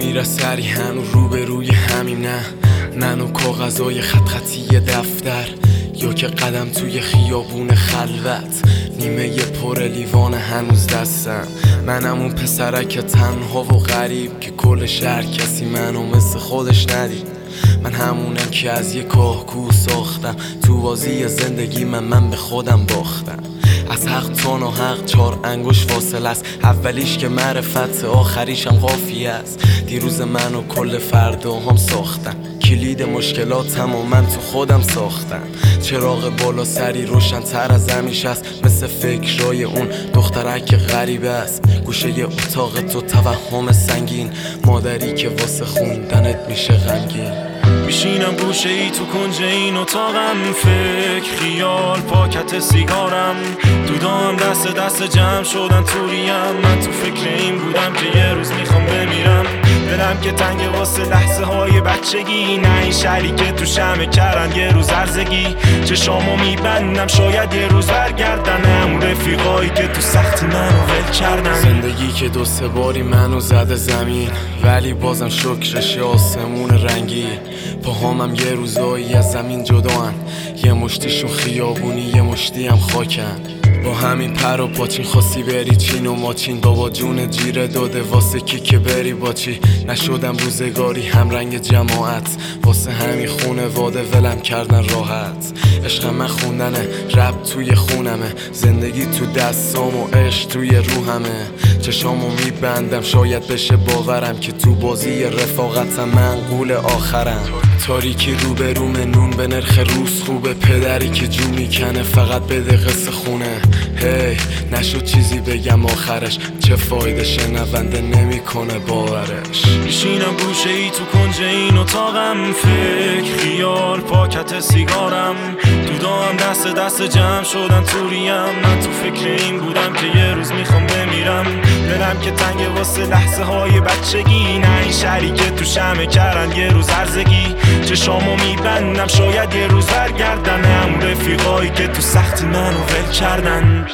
میره سری هنو روبروی همیم نه من و کاغذای خط خطی دفتر یا که قدم توی خیابون خلوت نیمه پر لیوان هنوز دستم منم اون پسرک تنها و غریب که کل شهر کسی منو مثل خودش ندید من همونم که از یه کاهگو ساختم تو بازی زندگی من به خودم باختم از حق تا ناحق 4 انگوش فاصله است اولیش که معرفت آخریشم قافیه است دیروز من و کل فرداهام ساختم کلید مشکلاتم و من تو خودم ساختم چراغ بالا سری روشن تر از همیشه است مثل فکرای اون دخترک غریبه است گوشه اتاق تو توهم سنگین مادری که واسه خوندنت میشه غمگین میشینم گوشه ای تو کنج این اتاقم فکر خیال پاکت سیگارم دودام دست جمع شدن توریم من تو فکر این بودم که یه روز میخوام بمیرم دلم که تنگ واسه لحظه های بچگی نه این شهری که تو شمع کردن یه روز ارزگی چشامو میبندم شاید یه روز برگردن همون رفیقایی که تو سختی منو ول کردن زندگی که 2-3 باری منو زده زمین ولی بازم شکرش آسمون رنگی پاهامم یه روزایی از زمین جدان یه مشتیشون خیابونی یه مشتی هم خاکن با همین پر و پاچین خواستی بری چین و ماچین بابا جون جیره داده واسه کی که بری با چی نشدم روزگاری هم رنگ جماعت واسه همین خونواده ولم کردن راحت عشق من خوندنه رب توی خونمه زندگی تو دستام و عشق توی روحمه چشامو میبندم شاید بشه باورم که تو بازی رفاقتم من قول آخرم تاریکی روبروم نون به نرخ روز خوبه پدری که جو میکنه فقط بده قصه خونه هی نشد چیزی بگم آخرش چه فایده شنونده نمیکنه باورش میشینم گوشه ای تو کنج این اتاقم فکر خیال پاکت سیگارم دودام دست جمع شدن توریم من تو فکر این بودم که یه روز میخوام بمیرم دلم که تنگ واسه لحظه های بچگی نه این شهری که تو شمع کردن یه روز ارزگی چشامو میبندم شاید یه روز برگردن همون رفیقایی که تو سختی منو ول کردن